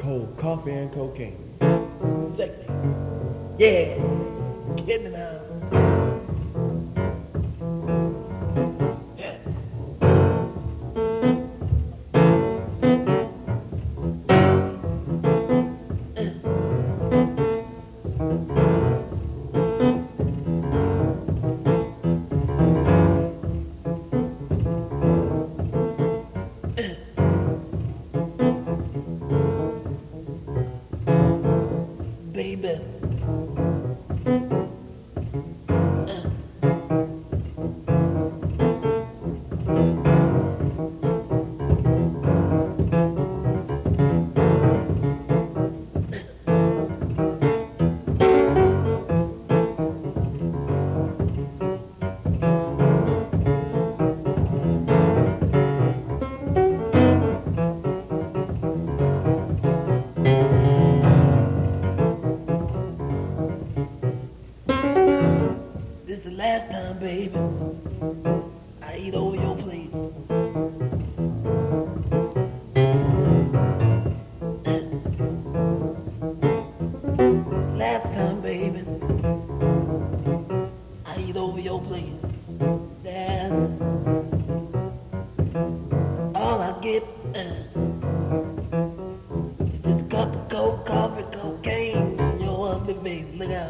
cold coffee and cocaine. Sexy. Yeah. Get me now. Yeah. Baby. This is the last time, baby. I eat over your plate. Last time, baby. I eat over your plate. That's all I get. Is this cup of cold coffee, cocaine, and your ugly face. Look out.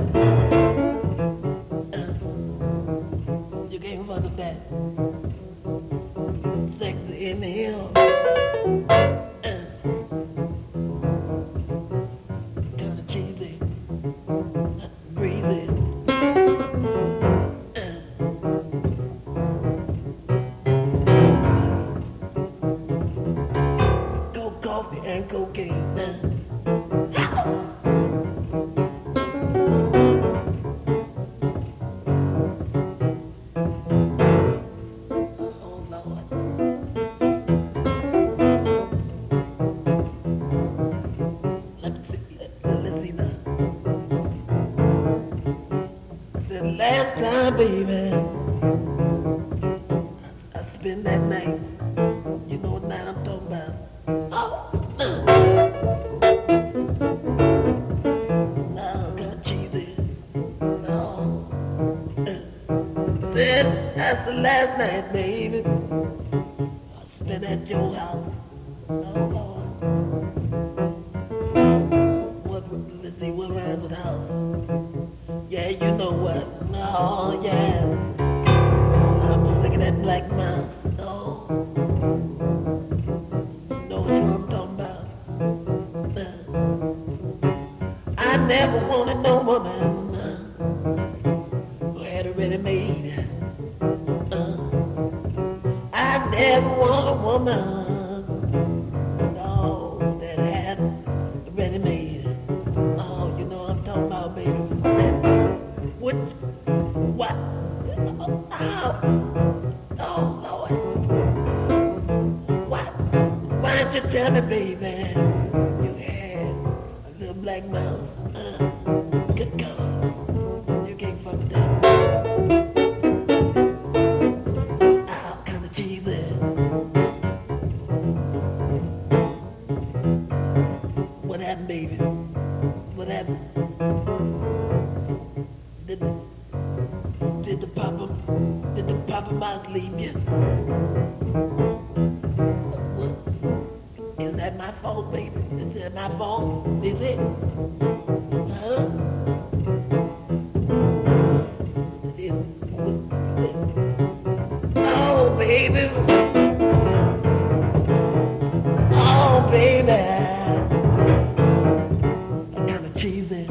You can't fuck with that. Sexy in the hill. Kinda cheesy. Breezy. Cold coffee and cocaine. Oh, Lord. Let's see now. The last time, baby, I spent that night. You know what night I'm talking about. No, kinda cheesy. No. Said that's the last night, baby. I spent at your house. Oh, Lord. Let's see what rhymes with house. Yeah, you know what? No, yeah. I'm sick of that black mouse. No. You know what I'm talking about. I never wanted no woman who had it ready made. I never wanted a woman, no, that had it ready made. Oh, you know what I'm talking about, baby. What? What? Oh, Lord. What? Why don't you tell me, baby, you had a little black mouse? Good God. You can't fuck with that. Oh, kind of cheesy. What happened, baby? What happened? Did the Papa Mouse leave you? Is that my fault, baby? Is that my fault? Is it? Huh? Oh, baby. Oh, baby. I'm kind of cheesy.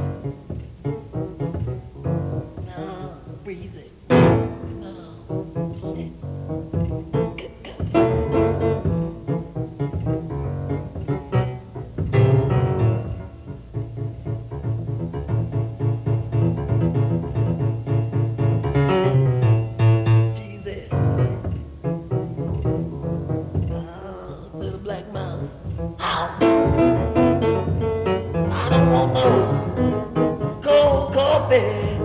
No, breezy. No, shit. Cheesy. Little black mouse. Ow. I don't want no cold coffee.